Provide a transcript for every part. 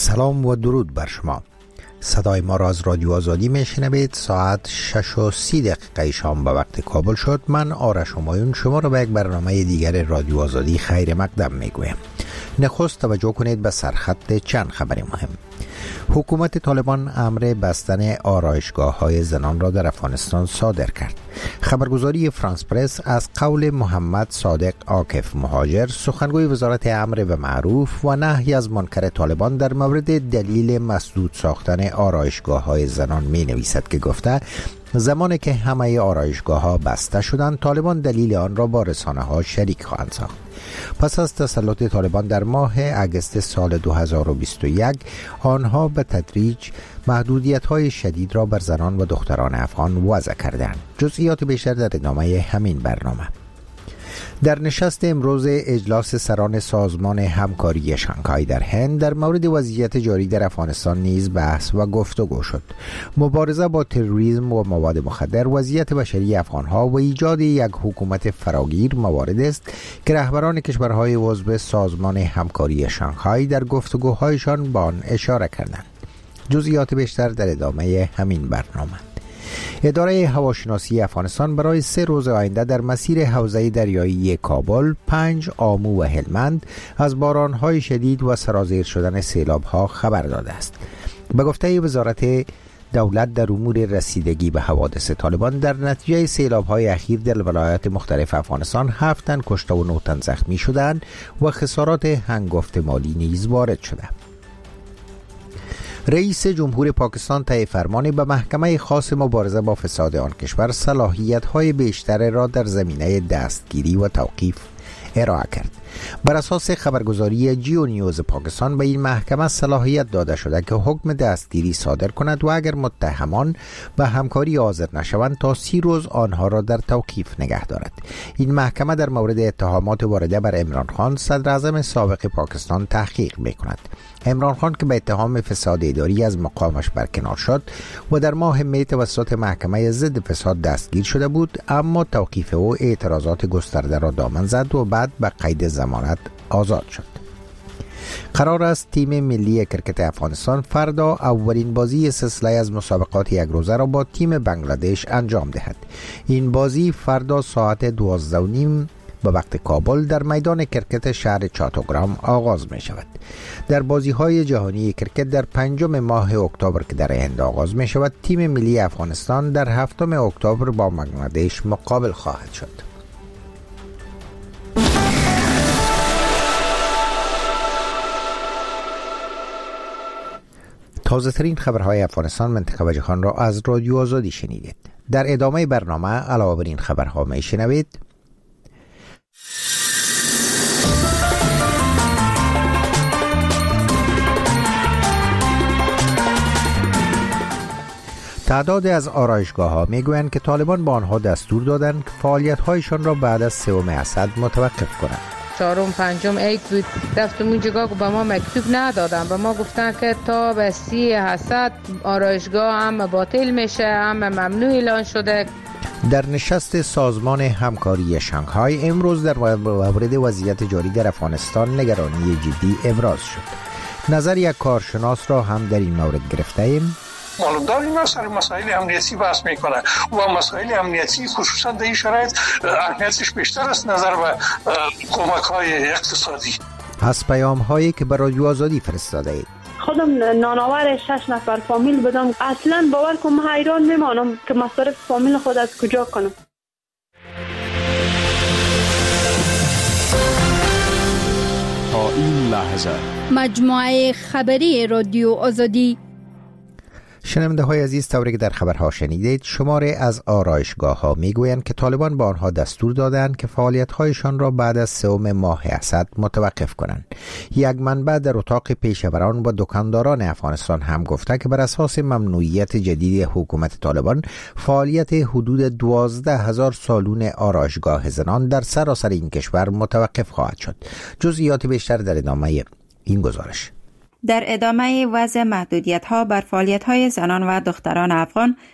سلام و درود بر شما. صدای ما را از رادیو آزادی میشنوید. ساعت 6:30 شام به وقت کابل شد. من آرش همایون شما را به یک برنامه دیگر رادیو آزادی خیر مقدم میگویم. نخست توجه کنید به سرخط چند خبر مهم. حکومت طالبان امر بستن آرایشگاه‌های زنان را در افغانستان صادر کرد. خبرگزاری فرانس پرس از قول محمد صادق عاکف مهاجر، سخنگوی وزارت امر به معروف و نهی از منکر طالبان، در مورد دلیل مسدود ساختن آرایشگاه‌های زنان می‌نویسد که گفته زمانی که همه آرایشگاه‌ها بسته شدند، طالبان دلیل آن را با رسانه‌ها شریک خواهند ساخت. پس از تسلط طالبان در ماه اگست سال 2021، آنها به تدریج محدودیت‌های شدید را بر زنان و دختران افغان وضع کردند. جزئیات بیشتر در ادامه همین برنامه. در نشست امروز اجلاس سران سازمان همکاری شانگهای در هند در مورد وضعیت جاری در افغانستان نیز بحث و گفتگو شد. مبارزه با تروریسم و مواد مخدر، وضعیت بشری افغانها و ایجاد یک حکومت فراگیر موارد است که رهبران کشورهای عضو سازمان همکاری شانگهای در گفتگوهایشان به آن اشاره کردند. جزئیات بیشتر در ادامه همین برنامه. اداره هواشناسی افغانستان برای 3 روز آینده در مسیر حوزه دریایی کابل، 5 آمو و هلمند از بارانهای شدید و سرازیر شدن سیلاب‌ها خبر داده است. به گفته وزارت دولت در امور رسیدگی به حوادث طالبان، در نتیجه سیلاب‌های اخیر در ولایات مختلف افغانستان 7 تن کشته و 9 تن زخمی شدند و خسارات هنگفت مالی نیز وارد شده. رئیس جمهور پاکستان طی فرمانی به محکمه خاص مبارزه با فساد آن کشور صلاحیت‌های بیشتر را در زمینه دستگیری و توقیف ارائه کرد. بر اساس خبرگزاری جیو نیوز پاکستان به این محکمه صلاحیت داده شده که حکم دستگیری صادر کند و اگر متهمان به همکاری حاضر نشوند تا 30 روز آنها را در توقیف نگه دارد. این محکمه در مورد اتهامات وارده بر عمران خان، صدر اعظم سابق پاکستان، تحقیق می‌کند. عمران خان که به اتهام فساد اداری از مقامش برکنار شد و در ماه می توسط محکمه ضد فساد دستگیر شده بود، اما توقیف او اعتراضات گسترده را دامن زد و بعد به قید ضمانت آزاد شد. قرار است تیم ملی کرکت افغانستان فردا اولین بازی سلسله از مسابقات یک روزه را با تیم بنگلادش انجام دهد. این بازی فردا ساعت 12:30 به وقت کابل در میدان کرکت شهر چاتوگرام آغاز می شود. در بازی های جهانی کرکت در 5 ماه اکتبر که در هند آغاز می شود، تیم ملی افغانستان در 7 اکتبر با بنگلادش مقابل خواهد شد. تازه ترین خبرهای افغانستان منطقه و جهان را از رادیو آزادی شنیدید. در ادامه برنامه علاوه بر این خبرها می شنوید: تعداد از آرایشگاه‌ها میگویند که طالبان با آنها دستور دادند که فعالیت‌هایشان را بعد از 3 اسد متوقف کنند. 4م 5م عید بود، رفتم اونجا که به ما مکتوب ندادن، به ما گفتن که تا به 30 اسد آرایشگاه هم باطل میشه، هم ممنوع اعلان شده. در نشست سازمان همکاری شانگهای امروز در مورد وضعیت جاری در افغانستان نگرانی جدی ابراز شد. نظر یک کارشناس را هم در این مورد گرفته ایم. معلومدار اینا سر مسائل امنیتی بحث میکنه و مسائل امنیتی خصوصا در این شرایط اهمیتش بیشتر است نظر به کمک های اقتصادی. از پیام هایی که به رادیو آزادی فرستاده اید: خودم نانآور 6 نفر فامیل بدم، اصلا باور کنم حیران میمانم که مصارف فامیل خود از کجا کنم. تا این لحظه مجموعه خبری رادیو آزادی. شنونده های عزیز، طوری که در خبرها شنیدید، شماره از آرایشگاه‌ها میگویند که طالبان با آنها دستور دادند که فعالیت‌هایشان را بعد از 3 ماه اسد متوقف کنند. یک منبع در اتاق پیشوران و دکانداران افغانستان هم گفته که بر اساس ممنوعیت جدید حکومت طالبان، فعالیت حدود 12,000 سالون آرایشگاه زنان در سراسر این کشور متوقف خواهد شد. جزئیات بیشتر در ادامه این گزارش. در ادامه وضع محدودیت‌ها بر فعالیت‌های زنان و دختران افغان،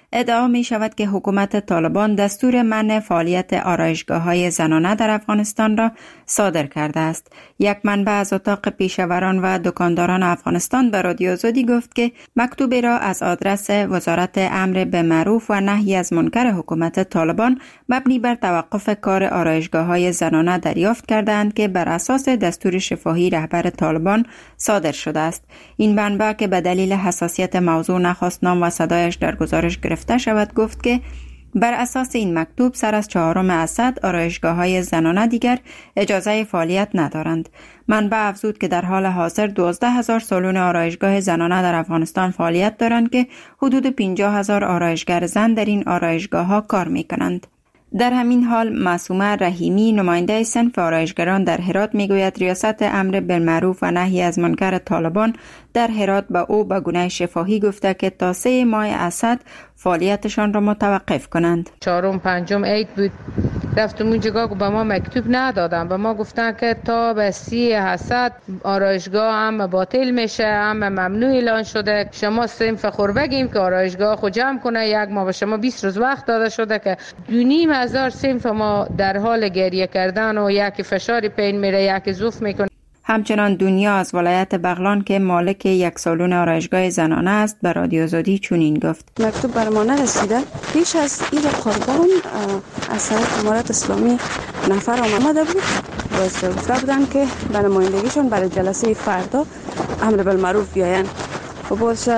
ادعا می شود که حکومت طالبان دستور منع فعالیت آرایشگاه‌های زنانه در افغانستان را صادر کرده است. یک منبع از اتاق پیشوران و دکانداران افغانستان به رادیو آزادی گفت که مکتوبی را از آدرس وزارت امر به معروف و نهی از منکر حکومت طالبان مبنی بر توقف کار آرایشگاه‌های زنانه دریافت کردند که بر اساس دستور شفاهی رهبر طالبان صادر شده است. این منبع که به دلیل حساسیت موضوع نخواست نام و صدایش در گزارش گرفته شود گفت که بر اساس این مکتوب سر از 4 اسد آرایشگاه‌های زنانه دیگر اجازه فعالیت ندارند. منبع افزود که در حال حاضر 12,000 سالن آرایشگاه زنانه در افغانستان فعالیت دارند که حدود 50,000 آرایشگر زن در این آرایشگاه‌ها کار می‌کنند. در همین حال معصومه رحیمی نماینده صنف آرایشگران در هرات میگوید ریاست امر بالمعروف و نهی از منکر طالبان در هرات به او به گونه شفاهی گفته که تا 3 ماه اسد فعالیتشان را متوقف کنند. 4م 5م عید بود، رفتم اونجا به ما مکتوب ندادن، به ما گفتن که تا به 30 اسد آرایشگاه هم باطل میشه، هم ممنوع اعلان شده. شما صنف خور بگیم که آرایشگاه خود جمع کنه، یک ماه به شما 20 روز وقت داده شده که 2,500 صنف ما در حال گریه کردن و یکی فشار پین میره، یکی زوف میکنه. همچنان دنیا از ولایت بغلان که مالک یک سالن آرایشگاه زنانه است به رادیو آزادی چنین گفت: مکتوب بر ما نرسیده. پیش از عید قربان از طرف امارت اسلامی نفر آمده بود و گفته بودن که به نمایندگیشون برای جلسه فردا امر بالمعروف بیاین و باز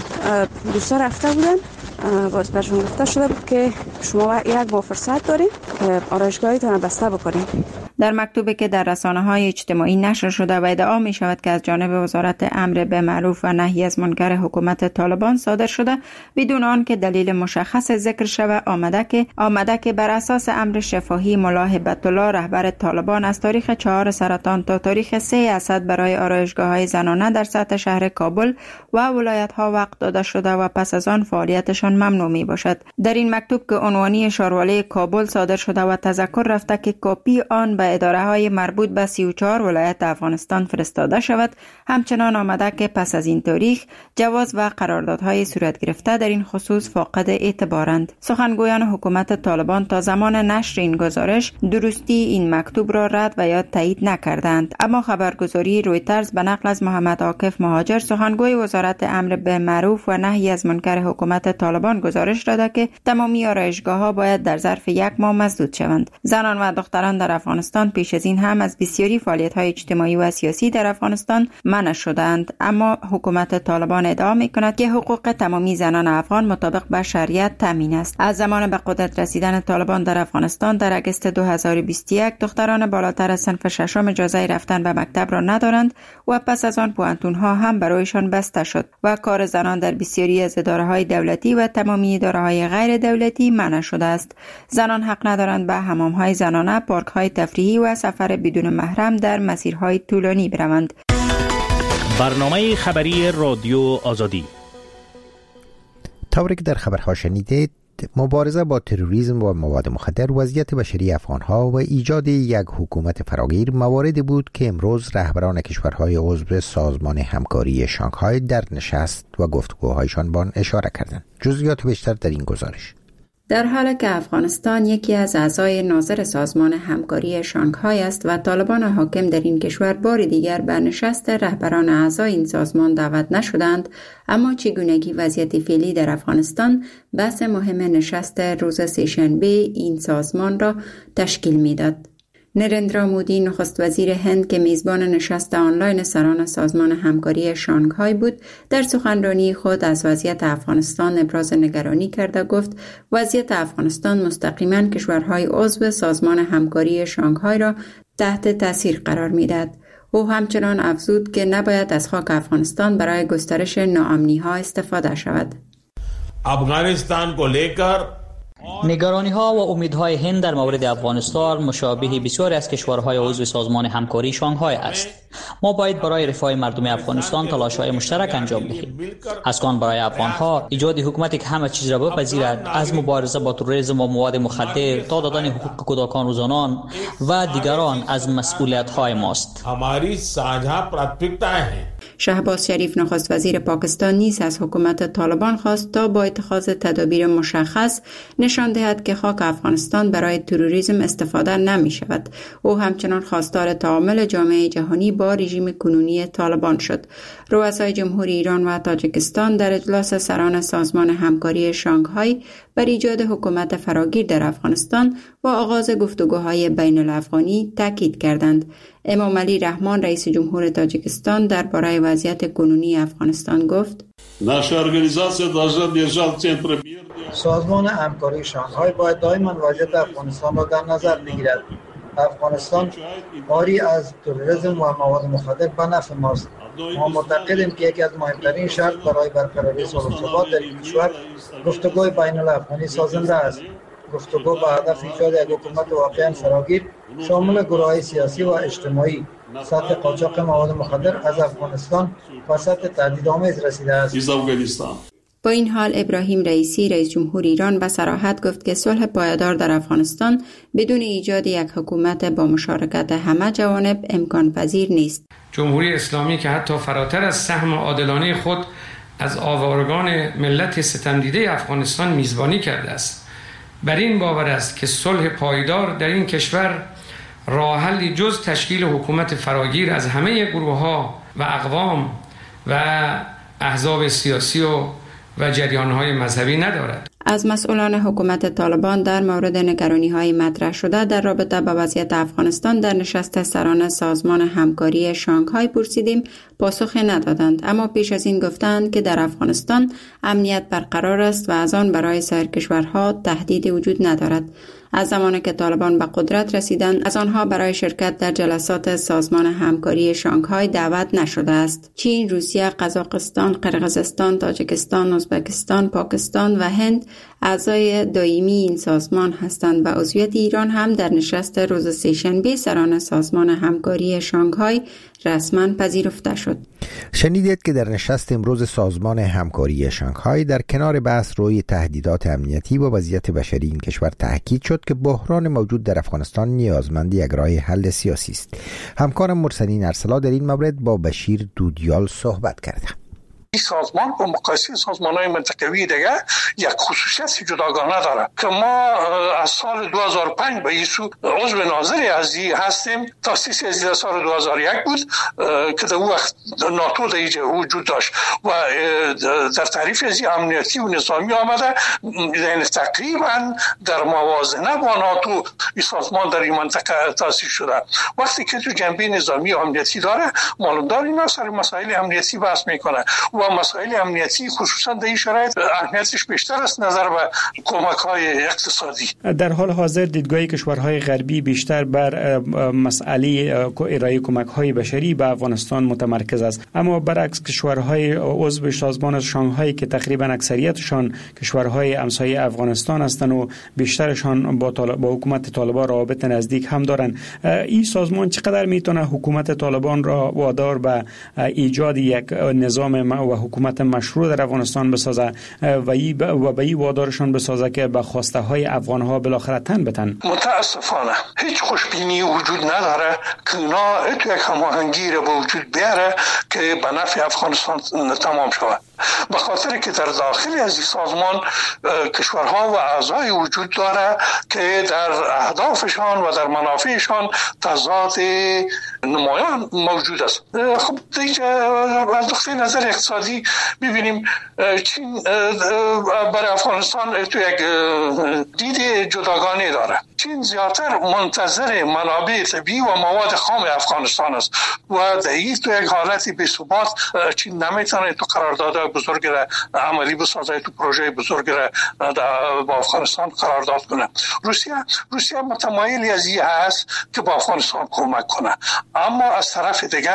دوستا رفته بودن. باز برشون گفته شده بود که شما یک ماه فرصت دارید که آرایشگاهتان بسته بکنید. در مکتوبی که در رسانه‌های اجتماعی نشر شده و ادعا می شود که از جانب وزارت امر به معروف و نهی از منکر حکومت طالبان صادر شده بدون آن که دلیل مشخص ذکر شود آمده که بر اساس امر شفاهی ملا هبت الله رهبر طالبان از تاریخ 4 سرطان تا تاریخ 3 اسد برای آرایشگاه‌های زنانه در سطح شهر کابل و ولایت‌ها وقت داده شده و پس از آن فعالیتشان ممنوع می باشد. در این مکتوب که عنوانی شاروالی کابل صادر شده و تذکر رفته که کپی آن به اداره‌های مربوط به 34 ولایت افغانستان فرستاده شود، همچنان آمده که پس از این تاریخ جواز و قراردادهای صورت گرفته در این خصوص فاقد اعتبارند. سخنگویان حکومت طالبان تا زمان نشر این گزارش درستی این مکتوب را رد و یا تایید نکردند، اما خبرگزاری رویترز به نقل از محمد عاکف مهاجر سخنگوی وزارت امر به معروف و نهی از منکر حکومت طالبان گزارش داده که تمامی آرایشگاه‌ها باید در ظرف 1 ماه مسدود شوند. زنان و دختران در افغانستان پیش از این هم از بسیاری فعالیت‌های اجتماعی و سیاسی در افغانستان منع شدند، اما حکومت طالبان ادعا می‌کند که حقوق تمامی زنان افغان مطابق با شریعت تامین است. از زمان به قدرت رسیدن طالبان در افغانستان در اگست 2021 دختران بالاتر از صنف 6 اجازه رفتن به مکتب را ندارند و پس از آن پوانتون‌ها هم برایشان بسته شد و کار زنان در بسیاری از اداره‌های دولتی و تمامی اداره‌های غیر دولتی منع شده است. زنان حق ندارند به حمام‌های زنانه، پارک‌های تفریحی و سفر بدون محرم در مسیرهای طولانی بروند. برنامه خبری رادیو آزادی. طوری که در خبرها شنیدید، مبارزه با تروریسم و مواد مخدر، وضعیت بشری افغانها و ایجاد یک حکومت فراگیر مواردی بود که امروز رهبران کشورهای عضو سازمان همکاری شانگهای در نشست و گفتگوهایشان با آن اشاره کردند. جزئیات بیشتر در این گزارش. در حالی که افغانستان یکی از اعضای ناظر سازمان همکاری شانگهای است و طالبان حاکم در این کشور بار دیگر به نشست رهبران اعضای این سازمان دعوت نشدند، اما چگونگی وضعیت فعلی در افغانستان بحث مهم نشست روز سه‌شنبه این سازمان را تشکیل می‌داد. نریندرا مودی نخست وزیر هند که میزبان نشست آنلاین سران سازمان همکاری شانگهای بود، در سخنرانی خود از وضعیت افغانستان ابراز نگرانی کرده گفت وضعیت افغانستان مستقیما کشورهای عضو سازمان همکاری شانگهای را تحت تاثیر قرار میدهد. او همچنان افزود که نباید از خاک افغانستان برای گسترش ناامنی‌ها استفاده شود. افغانستان کو لیکر نگرانی‌ها و امیدهای هند در مورد افغانستان مشابه بسیاری از کشورهای عضو سازمان همکاری شانگهای است. ما باید برای رفاه مردم افغانستان تلاش‌های مشترک انجام دهیم. از آن برای افغان‌ها ایجاد حکومتی که همه چیز را بپذیرد، از مبارزه با تروریسم و مواد مخدر تا دادن حقوق کودکان و زنان و دیگران از مسئولیت‌های ماست. हमारी साझा प्राथमिकताएं हैं. شهباز شریف نخست وزیر پاکستان نیز از حکومت طالبان خواست تا با اتخاذ تدابیر مشخص نشان دهد که خاک افغانستان برای تروریسم استفاده نمی شود. او همچنان خواستار تعامل جامعه جهانی با رژیم کنونی طالبان شد. رؤسای جمهوری ایران و تاجیکستان در اجلاس سران سازمان همکاری شانگهای بر ایجاد حکومت فراگیر در افغانستان و آغاز گفتگوهای بین الافغانی تاکید کردند. امام علی رحمان رئیس جمهور تاجیکستان درباره وضعیت کنونی افغانستان گفت: سازمان همکاری شانگهای باید دائما وضعیت افغانستان را در نظر بگیرد. افغانستان عاری از تروریسم و مواد مخدر به نفع ماست. ما معتقدیم که یکی از مهمترین شرط برای برقراری صلح و ثبات در این کشور گفتگوی بین الافغانی سازنده است. گفتگو با هدف ایجاد یک حکومت واقعا فراگیر شامل گروه‌های سیاسی و اجتماعی. سطح قاچاق مواد مخدر از افغانستان و سطح تهدیدآمیز رسیده است. با این حال ابراهیم رئیسی رئیس جمهور ایران به صراحت گفت که صلح پایدار در افغانستان بدون ایجاد یک حکومت با مشارکت همه جوانب امکان پذیر نیست. جمهوری اسلامی که حتی فراتر از سهم عادلانه خود از آوارگان ملت ستمدیده افغانستان میزبانی کرده است، بر این باور است که صلح پایدار در این کشور راه حلی جز تشکیل حکومت فراگیر از همه گروه‌ها و اقوام و احزاب سیاسی و جریان‌های مذهبی ندارد. از مسئولان حکومت طالبان در مورد نگرانی‌های مطرح شده در رابطه با وضعیت افغانستان در نشست سران سازمان همکاری شانگهای پرسیدیم، پاسخ ندادند، اما پیش از این گفتند که در افغانستان امنیت برقرار است و از آن برای سایر کشورها تهدیدی وجود ندارد. از زمانی که طالبان به قدرت رسیدند از آنها برای شرکت در جلسات سازمان همکاری شانگهای دعوت نشده است. چین، روسیه، قزاقستان، قرقیزستان، تاجیکستان، ازبکستان، پاکستان و هند اعضای دائمی این سازمان هستند و عضویت ایران هم در نشست روز سه‌شنبه سران سازمان همکاری شانگهای رسما پذیرفته شد. شنیدید که در نشست امروز سازمان همکاری شانگهای در کنار بحث روی تهدیدات امنیتی و وضعیت بشری این کشور تاکید شد که بحران موجود در افغانستان نیازمند یک راه حل سیاسی است. همکارم مرسلین ارسلا در این مورد با بشیر دودیال صحبت کرده. این سازمان با مقایسه سازمان‌های منطقوی دیگه یک خصوصیت جداگانه داره که ما از سال 2005 به ایسو عضو ناظری از این هستیم. تاسیس از سال 2001 بود که در وقت ناتو در اینجا وجود داشت و در تعریف از امنیتی و نظامی آمده، یعنی تقریبا در موازنه با ناتو این سازمان در این منطقه تاسیس شده. وقتی که تو جنبه نظامی و امنیتی داره، معلوم داره اینا سر مسائل امنیتی بحث میکنه و مسائل امنیتی خصوصا در این شرایط اهمیتش بیشتر است نظر به کمک‌های اقتصادی. در حال حاضر دیدگاه کشورهای غربی بیشتر بر مسئله ارائه کمک‌های بشری به افغانستان متمرکز است، اما برعکس کشورهای عضو سازمان شانگهای که تقریبا اکثریتشان کشورهای همسایه افغانستان هستند و بیشترشان با حکومت طالبان روابط نزدیک هم دارند، این سازمان چقدر میتونه حکومت طالبان را وادار به ایجاد یک نظام و حکومت مشروع در افغانستان بسازه و به این وادارشان بسازه که به خواسته های افغان ها بالاخره تن بتن؟ متاسفانه هیچ خوشبینی وجود نداره که اینا تو یک هماهنگی را به وجود بیاره که به نفع افغانستان تمام شود. به خاطر که در داخل از این سازمان کشورها و اعضای وجود داره که در اهدافشان و در منافعشان تضاد نمایان موجود است. خب از نقطه نظر اقتصادی ببینیم چین برای افغانستان تو یک دید جداگانه داره. چین زیادتر منتظر منابع طبیعی و مواد خام افغانستان است و در این تو یک حالتی بی‌ثبات چین نمیتونه تو قرارداد بزرگ را عملی بسازه، تو پروژه بزرگ را با افغانستان قرارداد کنه. روسیه متمایلی از این هست که با افغانستان کمک کنه، اما از طرف دیگه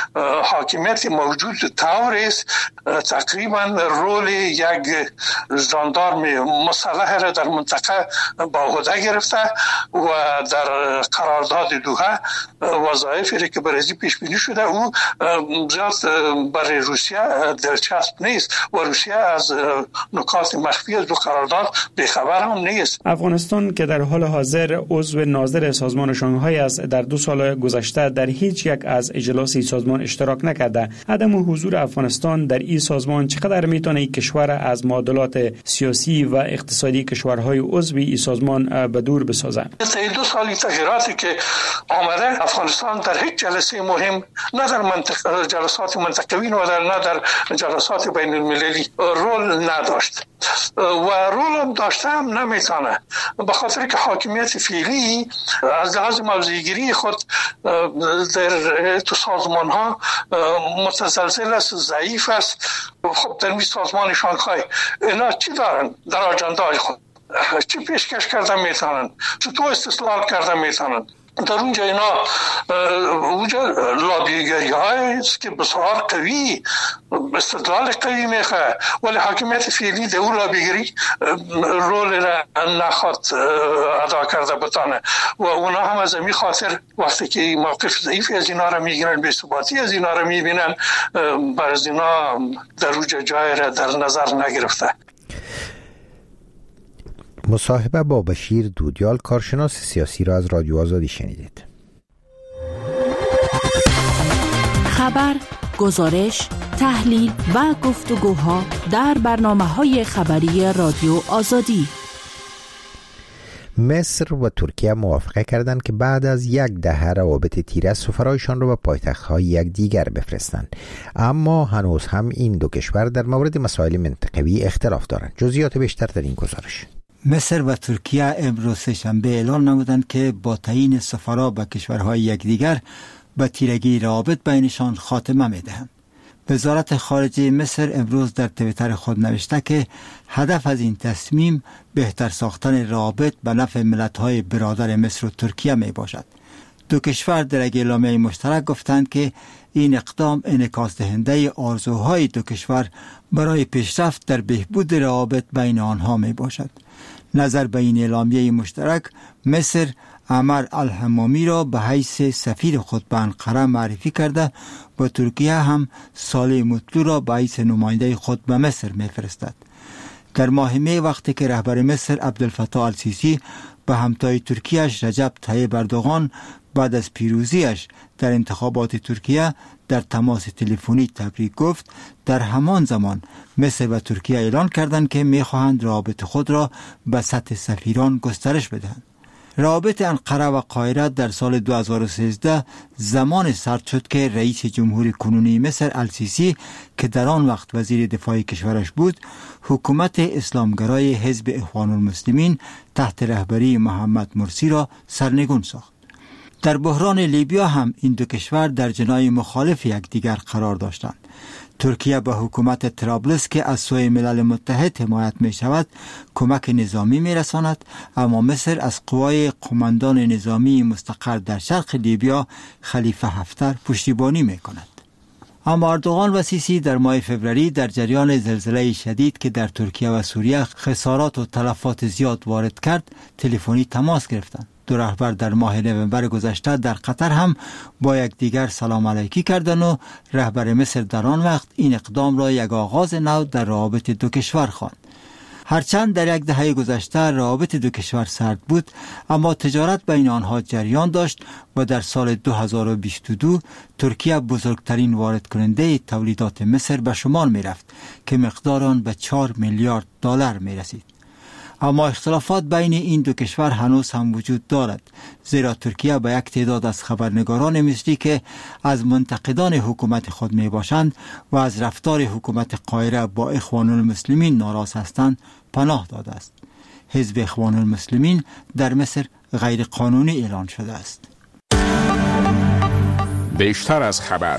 حاکمیت موجود طور است تقریبا رول یک ژاندارم مسلح را در منطقه با عهده گرفته و در قرارداد دوحه وظایفی که برای پیش بینی شده او زیاد برای روسیه دلچسب نیست و روسیه از نکات مخفی از دو قرارداد بی‌خبر هم نیست. افغانستان که در حال حاضر عضو ناظر سازمان شانگهای است، در 2 سال گذشته در هیچ یک از اجلاس سازمان اشتراک نکرده. عدم حضور افغانستان در این سازمان چقدر میتونه این کشور از معادلات سیاسی و اقتصادی کشورهای عضو این سازمان به دور بسازه؟ طی 2 سال تغییراتی که آمده، افغانستان در هیچ جلسه مهم، نه در جلسات منطقوی و نه در جلسات بین المللی رول نداشت و رول هم داشته هم نمیتونه، به خاطر که حاکمیت فعلی از لحاظ موضع‌گیری خود در تو سازمان ها متزلزل است، ضعیف است. خب در سازمان شانگهای اینا چی دارن در آجندای خود؟ چی پیشکش کردن میتونن؟ چطور استثلال کردن میتونن؟ در اونجا اینا لابیگری هاییست که بسیار قوی، استدلال قوی میخواه، ولی حاکمیت فعلی در اون لابیگری رول را نخواد ادا کرده بتانه و اونا هم از امی خاطر وقتی که موقف ضعیفی از اینا را میگیرن، بی‌ثباتی از اینا را میبینن، بر از اینا در اونجا جای را در نظر نگرفته. مصاحبه با بشیر دودیال، کارشناس سیاسی را از رادیو آزادی شنیدید. خبر، گزارش، تحلیل و گفتگوها در برنامه‌های خبری رادیو آزادی. مصر و ترکیه موافقه کردند که بعد از 10 دهه روابط تیره سفرایشان را به پایتخت‌های یکدیگر بفرستند، اما هنوز هم این دو کشور در مورد مسائل منطقوی اختلاف دارند. جزئیات بیشتر در این گزارش. مصر و ترکیه امروز سه‌شنبه اعلام نمودند که با تعیین سفرا به کشورهای یکدیگر به تیرگی روابط بینشان خاتمه می‌دهند. وزارت خارجه مصر امروز در توییتر خود نوشته که هدف از این تصمیم بهتر ساختن روابط به نفع ملت‌های برادر مصر و ترکیه می باشد. دو کشور در یک اعلامیه مشترک گفتند که این اقدام انعکاس دهنده آرزوهای دو کشور برای پیشرفت در بهبود روابط بین آنها می باشد. نظر به این اعلامیه مشترک، مصر عمر الحمامی را به حیث سفیر خود به انقره معرفی کرده و ترکیه هم صالح مطلوع را به حیث نماینده خود به مصر می‌فرستد. در ماه می وقتی که رهبر مصر عبدالفتاح السیسی به همتای ترکیه‌اش رجب طیب اردوغان بعد از پیروزیش در انتخابات ترکیه در تماس تلفنی تبریک گفت، در همان زمان مصر و ترکیه اعلان کردند که می‌خواهند روابط خود را به سطح سفیران گسترش بدهند. روابط انقره و قاهره در سال 2013 زمان سرد شد که رئیس جمهور کنونی مصر السیسی که در آن وقت وزیر دفاع کشورش بود، حکومت اسلامگرای حزب اخوان المسلمین تحت رهبری محمد مرسی را سرنگون ساخت. در بحران لیبیا هم این دو کشور در جناح مخالف یکدیگر قرار داشتند. ترکیه به حکومت طرابلس که از سوی ملل متحد حمایت می شود کمک نظامی می رساند، اما مصر از قوای قماندان نظامی مستقر در شرق لیبیا خلیفه حفتر پشتیبانی می کند. اما اردوغان و سیسی در ماه فوریه در جریان زلزله شدید که در ترکیه و سوریه خسارات و تلفات زیاد وارد کرد تلفنی تماس گرفتند. دو رهبر در ماه نوامبر گذشته در قطر هم با یکدیگر سلام علیکی کردند و رهبر مصر در آن وقت این اقدام را یک آغاز نو در روابط دو کشور خواند. هرچند در 1 دهه گذشته روابط دو کشور سرد بود، اما تجارت بین آنها جریان داشت و در سال 2022 ترکیه بزرگترین وارد کننده تولیدات مصر به شمار می رفت که مقدار آن به 4 میلیارد دلار می رسید. اما اختلافات بین این دو کشور هنوز هم وجود دارد، زیرا ترکیه به یک تعداد از خبرنگاران مصری که از منتقدان حکومت خود می باشند و از رفتار حکومت قاهره با اخوان المسلمین ناراض هستند پناه داده است. حزب اخوان المسلمین در مصر غیر قانونی اعلان شده است. بیشتر از خبر.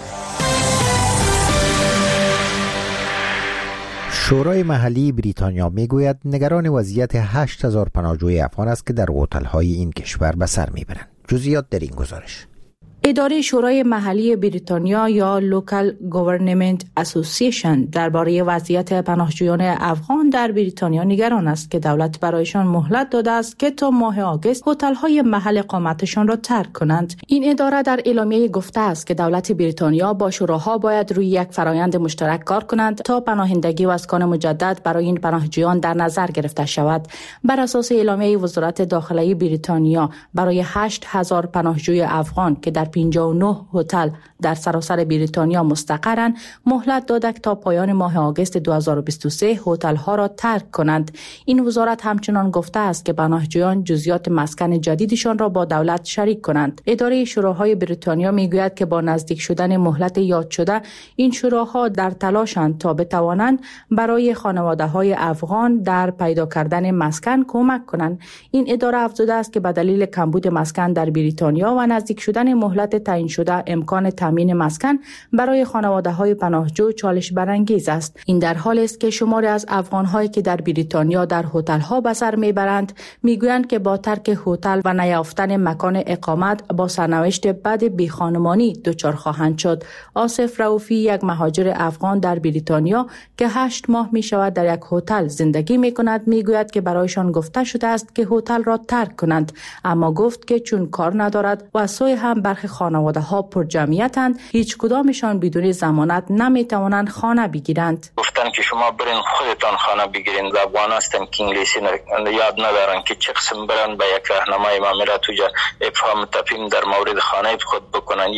شورای محلی بریتانیا میگوید نگران وضعیت 8000 پناهجوی افغان است که در هتل‌های این کشور به سر میبرند. جزئیات در این گزارش. اداره شورای محلی بریتانیا یا Local Government Association درباره وضعیت پناهجویان افغان در بریتانیا نگران است که دولت برایشان مهلت داده است که تا ماه آگوست هتل‌های محل اقامتشان را ترک کنند. این اداره در اعلامیه گفته است که دولت بریتانیا با شوراها باید روی یک فرایند مشترک کار کنند تا پناهندگی و اسکان مجدد برای این پناهجویان در نظر گرفته شود. بر اساس اعلامیه وزارت داخلی بریتانیا برای 8000 پناهجوی افغان که در 59 هتل در سراسر بریتانیا مستقرند مهلت داده تا پایان ماه آگوست 2023 هتل‌ها را ترک کنند. این وزارت همچنان گفته است که پناهجویان جزئیات مسکن جدیدشان را با دولت شریک کنند. اداره شوراهای بریتانیا میگوید که با نزدیک شدن مهلت یاد شده این شوراها در تلاشند تا بتوانند برای خانواده‌های افغان در پیدا کردن مسکن کمک کنند. این اداره افزوده است که به دلیل کمبود مسکن در بریتانیا و نزدیک شدن مهلت تعیین شده امکان تامین مسکن برای خانواده‌های پناهجو چالش برانگیز است. این در حالی است که شماری از افغان‌هایی که در بریتانیا در هتل‌ها به سر میبرند میگویند که با ترک هتل و نیافتن مکان اقامت با سرنوشت بد بیخانمانی دچار خواهند شد. آصف رؤوفی یک مهاجر افغان در بریتانیا که 8 ماه می شود در یک هتل زندگی می کند میگوید که برایشان گفته شده است که هتل را ترک کنند، اما گفت که چون کار ندارد و سوی هم برخی خانواده ها پر جمعیتند هیچ کدامشان بدون ضمانت نمی توانند خانه بگیرند. گفتن که شما برین خودتان خانه بگیرین. افغان هستن که انگلیسی یاد ندارن که چه قسم برن به یک راهنمای معاملات توجا افهام تفهیم در مورد خانه خود بکنن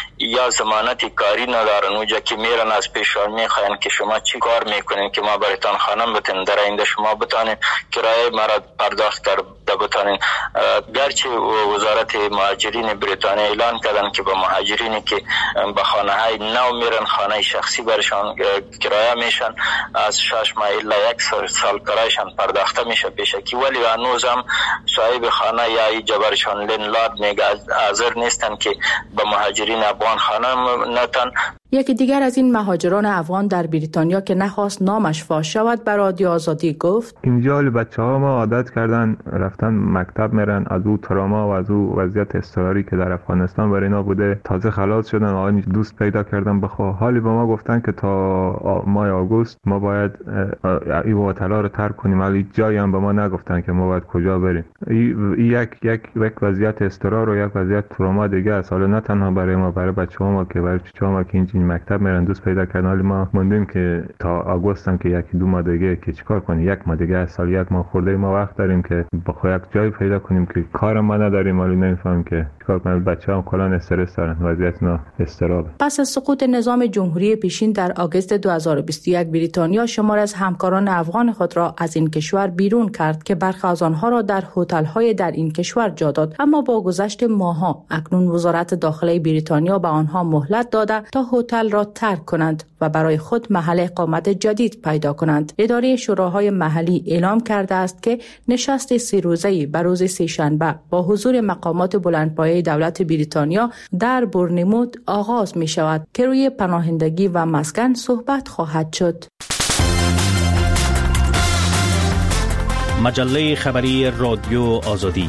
یا ضمانت کاری ندارن اونجا که میرن از پیشوان میخواین که شما چی کار میکنین که ما براتون خانه بتین در آینده شما بتانین کرایه ما را پرداخت بتانین. گرچه وزارت مهاجرین بریتانیا اعلان کردن که به مهاجرینی که به خانه های نو میرن خانه شخصی برشان کرایه میشن از 6 ماه الی 1 سال کرایهشان پرداخته میشه پیشکی، ولی هنوز هم صاحب خانه یا جبرشان لندلارد میگه حاضر نیستن که به مهاجرین افغان خانه نتن. یکی دیگر از این مهاجران افغان در بریتانیا که نخواست نامش فاش شود به رادیو آزادی گفت اینجا بچه‌ها ما عادت کردن رفتن مکتب میرن، از او تراما و از او وضعیت اضطراری که در افغانستان برای اینا بوده تازه خلاص شدن و دوست پیدا کردن بخوا. حالی به ما گفتن که تا ماه آگوست ما باید این هتل‌ها رو ترک کنیم، ولی جایی هم به ما نگفتن که ما باید کجا بریم. یک وضعیت اضطرار و یک وضعیت تراما دیگه است، حالا نه تنها برای ما، برای بچه‌ها ما که برای بچه‌ها که این مکتب میرن دوست پیدا کردن. حالی ما موندیم که تا آگوست هم که 1-2 ماه دیگه که چیکار کنیم، 1 ماه دیگه از سال 1 ماه خورده ما وقت داریم که بخواه یک جایی پیدا کنیم که کار ما نداریم، ولی نمیفهمیم که چیکار کنیم. بچه‌ها کلا استرس دارن، وضعیت نه استراب. پس از سقوط نظام جمهوری پیشین در آگوست 2021 بریتانیا شمار از همکاران افغان خود را از این کشور بیرون کرد که برخی از آنها را در هتل‌های در این کشور جا داد، اما با گذشت ماه‌ها اکنون وزارت داخلی بریتانیا به آنها مهلت داده تا هتل را ترک کنند و برای خود محل اقامت جدید پیدا کنند. اداره شوراهای محلی اعلام کرده است که نشست 3 روزه‌ای بر روز سه‌شنبه با حضور مقامات بلندپایه دولت بریتانیا در بورنموت آغاز می شود که روی پناهندگی و مسکن صحبت خواهد شد. مجله خبری رادیو آزادی.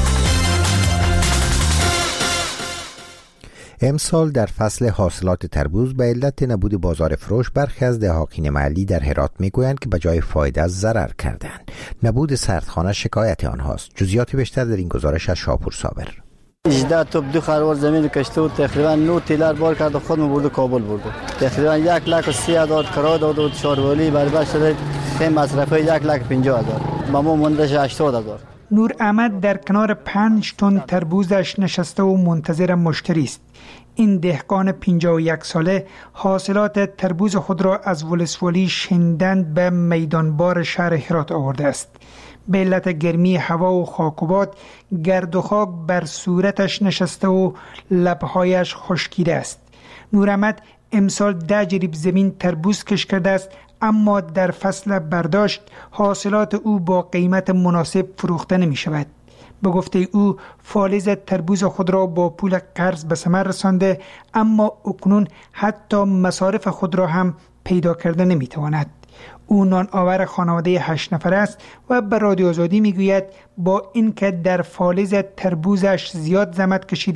امسال در فصل حاصلات تربوز به علت نبود بازار فروش برخی از دهاقین محلی در هرات میگویند که به جای فایده از ضرر کردند. نبود سردخانه شکایت آنهاست. جزئیات بیشتر در این گزارش از شاپور صابر. 18 توپ 2 خروار زمین کشته و تقریبا 9 تیلر بار کرد و خودمون برد کابل برد. تقریبا 1,30,000 کرا داد و شاروالی برابر شده خیم مصرفه 1,50,000. ما مونده 80,000. نور احمد در کنار 5 تن تربوزش نشسته و منتظر مشتری است. این دهقان 51 ساله حاصلات تربوز خود را از ولسوالی شندند به میدانبار شهر هرات آورده است. به علت گرمی هوا و خاک و باد گرد و خاک بر صورتش نشسته و لبهایش خشکیده است. نور احمد امسال 10 جریب زمین تربوز کش کرده است، اما در فصل برداشت حاصلات او با قیمت مناسب فروخته نمی شود. به گفته او فالز تربوز خود را با پول قرض به ثمر رسانده، اما اکنون حتی مصارف خود را هم پیدا کرده نمی تواند. او نان آور خانواده 8 نفر است و به رادیو آزادی می گوید با اینکه در فالز تربوزش زیاد زحمت کشیده،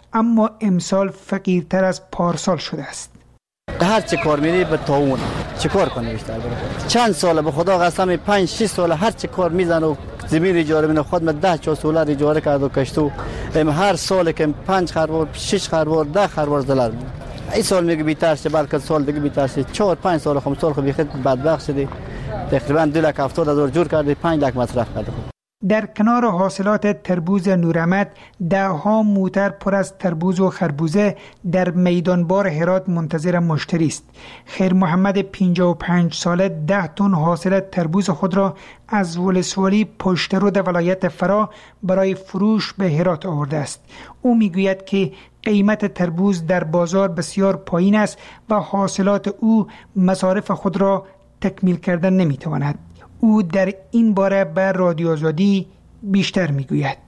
اما امسال فقیرتر از پارسال شده است. هر چه کار میری به تاون چه کار کنی بیشتر بره. چند ساله به خدا قسم 5 6 ساله هر چه کار میزنه و زمین اجاره میده خود من 10 4 ساله اجاره کرد و کشتو هر سال که 5 خروار 6 خروار 10 خروار دلار این سال میگه بیتر شه بلکه سال دیگه بیتر شه 4 5 سال 5 سال خب بخید بدبخت شدی تقریبا 2,70,000 جور کردی 5 لک مصرف کرد. در کنار حاصلات تربوز نوراحمد دهها موتر پر از تربوز و خربوزه در میدانبار هرات منتظر مشتری است. خیر محمد 55 ساله 10 تن حاصل تربوز خود را از ولسوالی پشترود ولایت فرا برای فروش به هرات آورده است. او میگوید که قیمت تربوز در بازار بسیار پایین است و حاصلات او مصارف خود را تکمیل کردن نمیتواند. او در این باره به رادیو آزادی بیشتر میگوید.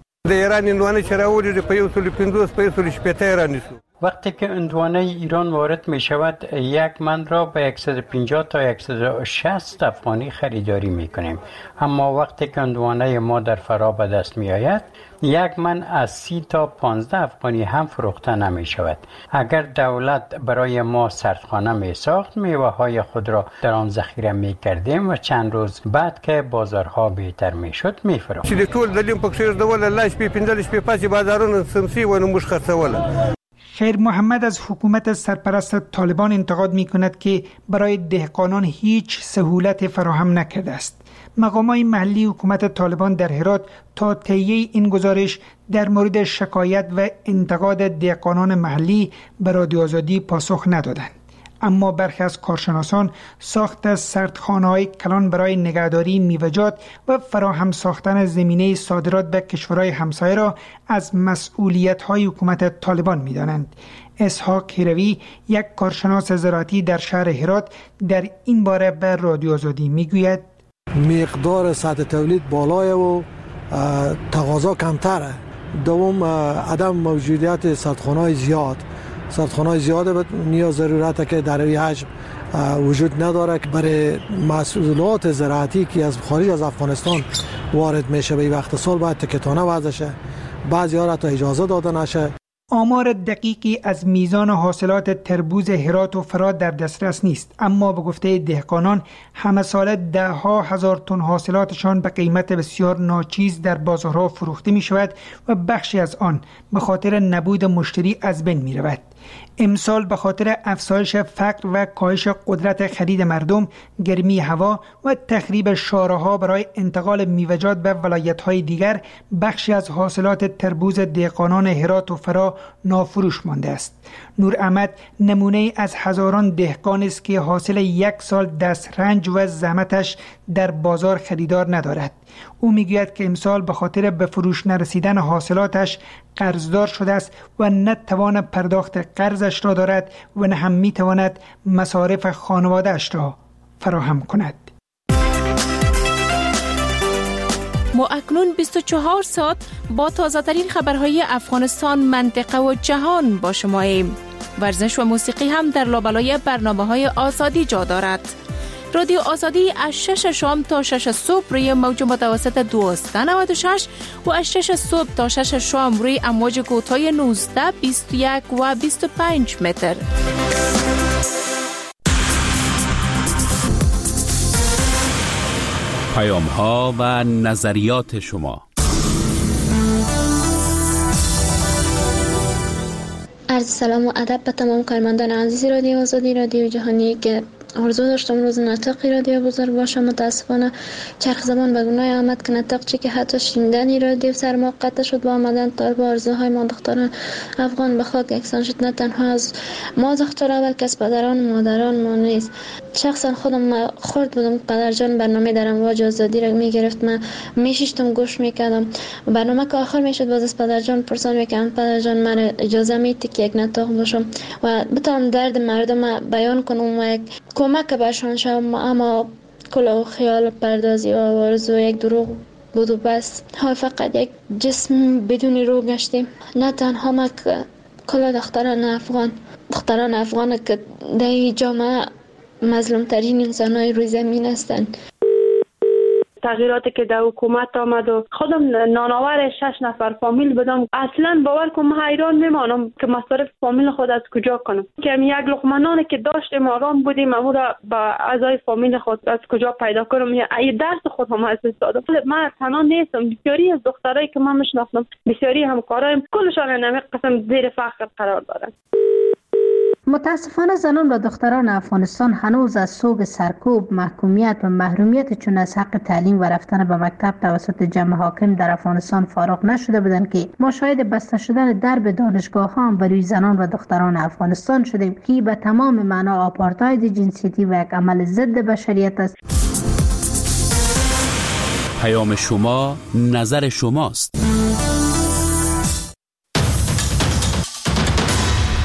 وقتی که اندوانه ایران وارد می شود 1 من را به 150 تا 160 افغانی خریداری می کنیم، اما وقتی که اندوانه ما در فرا به دست می آید 1 من از 30 تا 15 افغانی هم فروخته نمی شود. اگر دولت برای ما سردخانه می ساخت میوه های خود را در آن ذخیره می کردیم و چند روز بعد که بازارها بهتر می شد می فروختیم. خیر محمد از حکومت سرپرست طالبان انتقاد می کند که برای دهقانان هیچ سهولت فراهم نکرده است. مقامات محلی حکومت طالبان در هرات تا طی این گزارش در مورد شکایت و انتقاد دهقانان محلی به رادیو آزادی پاسخ ندادند. اما برخی از کارشناسان ساخت سردخانه‌های کلان برای نگهداری میوه‌جات و فراهم ساختن زمینه صادرات به کشورهای همسایه را از مسئولیت‌های حکومت طالبان می‌دانند. اسحاق هیروی یک کارشناس زراعتی در شهر هرات در این باره به رادیو آزادی می‌گوید مقدار سطح تولید بالای و تقاضا کمتره. دوم عدم موجودیت سردخانه‌های زیاد نیاز ضرورت که در این حجم وجود نداره که برای محصولات زراعتی که از خارج از افغانستان وارد میشه به وقت سال باید تکتانه وضع شه، بعضی ها را تا اجازه داده نشه. آمار دقیقی از میزان حاصلات تربوز هرات و فرا در دسترس نیست، اما به گفته دهقانان همه ساله 10,000 تن حاصلاتشان به قیمت بسیار ناچیز در بازارها فروخته می شود و بخشی از آن به خاطر نبود مشتری از بین می رود. امسال به خاطر افزایش فقر و کاهش قدرت خرید مردم، گرمی هوا و تخریب شاره‌ها برای انتقال میوه‌جات به ولایت‌های دیگر، بخشی از حاصلات تربوز دهقانان هرات و فرا نافروش مانده است. نور احمد نمونه از هزاران دهقان است که حاصل 1 سال دسترنج و زحمتش در بازار خریدار ندارد. او میگوید که امسال به خاطر به فروش نرسیدن حاصلاتش قرضدار شده است و نه توان پرداخت قرضش را دارد و نه هم میتواند مصارف خانواده‌اش را فراهم کند. ما اکنون 24 ساعت با تازه‌ترین خبرهای افغانستان، منطقه و جهان با شماییم. ورزش و موسیقی هم در لابلای برنامه‌های آزادی جا دارد. رادیو آزادی از 6 شام تا 6 صبح روی موج متوسط 1296 و از 6 صبح تا 6 شام روی امواج کوتاه 19، 21 و 25 متر. پیام‌ها و نظریات شما. عرض سلام و ادب به تمام کارمندان عزیز رادیو آزادی، رادیو جهانی که آرزو داشتم روز نطقی رادیو بزرگ باشه. متاسفانه چرخ زمان به گناه آمد که نطق چی که حتی شنیدنی رادیو سر ما قطع شد. با آمدن طالب آرزوهای ما دختران افغان به خاک یکسان شد. نه تنها از ما دخترها بلکه از پدران و مادران ما نیست. شخصا خودم خورد بودم پدر جان برنامه در امواج آزادی را میگرفت، من میشیشتم گوش میکردم. برنامه که آخر میشد باز از پدر جان پرسان میکردم پدر جان من اجازه میدی که یک نطق باشم و بتونم درد مردم بیان کنم و یک کمک برشان شوم. اما کل خیال پردازی و آرزو یک دروغ بود و بس. ها فقط یک جسم بدون روح گشتیم. نه تنها ما که کل دختران افغان که در جامعه مظلوم ترین انسان های روی زمین هستند. تغییراتی که در حکومت آمد و خودم نانآور 6 نفر فامیل بودم، اصلا باور کنم حیران میمانم که مصارف فامیل خود از کجا کنم، که یک لقمه نانی که داشتیم آرام بودیم اما را با اعضای فامیل خود از کجا پیدا کنم. ای دست خود هم از دادم. من تنها نیستم، بسیاری از دخترایی که من میشناسم، بسیاری همکارایم، کلشان نمی قسم زیر فقر قرار دارن. متاسفانه زنان و دختران افغانستان هنوز از سوگ سرکوب، محکومیت و محرومیت چون از حق تعلیم و رفتن به مکتب توسط جمع حاکم در افغانستان فارغ نشده بودند که ما شاهد بسته شدن درب دانشگاه ها بر روی زنان و دختران افغانستان شدیم که به تمام معنا آپارتاید جنسیتی و یک عمل ضد بشریت است. پیام شما، نظر شماست.